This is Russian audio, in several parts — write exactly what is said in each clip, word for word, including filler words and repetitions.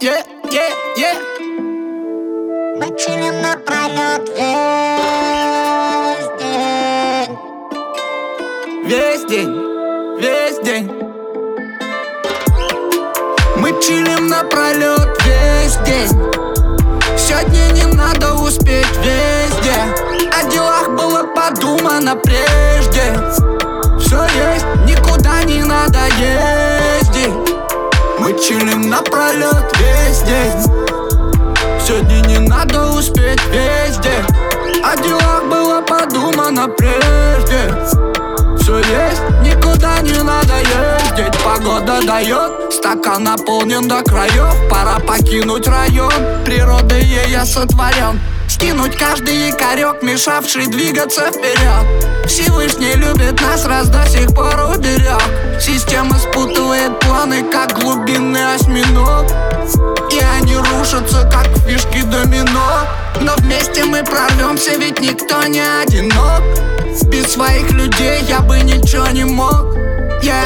yeah, yeah, yeah. Мы чилим напролёт весь день. Весь день, весь день. Мы чилим напролёт весь день. Сегодня не надо успеть везде. О делах было подумано прежде. Все есть, никуда не надо ездить. Мы чилим напролёт весь день. Сегодня не надо успеть везде. О делах было подумано прежде. Все есть, никуда не надо ездить. Погода дает, стакан наполнен до краев. Пора покинуть район, природой я сотворен. Скинуть каждый якорек, мешавший двигаться вперед. Всевышний любит нас, раз до сих пор уберег. Система спутывает планы, как глубинный осьминог. И они рушатся, как фишки домино. Но вместе мы прорвемся, ведь никто не одинок. Без своих людей я бы ничего не мог, yeah.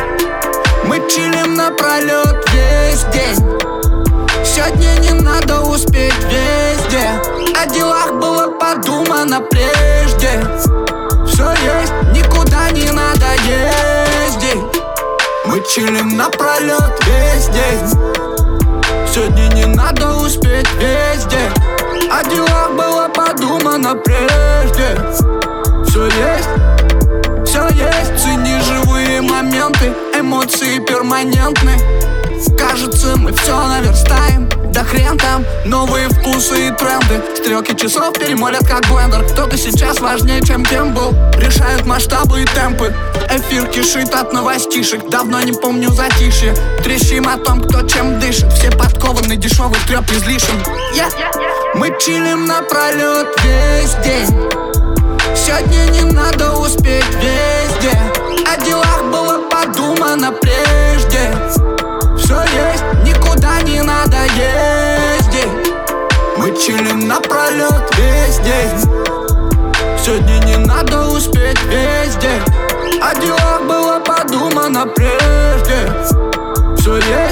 Мы чилим напролёт весь день. Сегодня не надо успеть везде. О делах было подумано прежде. Все есть, никуда не надо ездить. Мы чилим напролёт весь день. Сегодня не надо успеть везде. О делах было подумано прежде. Все есть, все есть. Цени живые моменты, эмоции перманентны. Кажется, мы все наверстаем. Да хрен там, новые вкусы и тренды. Стрелки часов перемолят как блендер. Кто-то сейчас важнее, чем кем был. Решают масштабы и темпы. Эфир кишит от новостишек. Давно не помню затишье. Трещим о том, кто чем дышит. Все подкованы, дешевый треп излишен, yeah. Мы чилим напролёт весь день. Сегодня не надо успеть везде. О делах было подумано прежде. Все есть, никуда не надо ездить. Мы чилим напролёт весь день. Сегодня не надо успеть везде. О делах было подумано прежде. Все есть.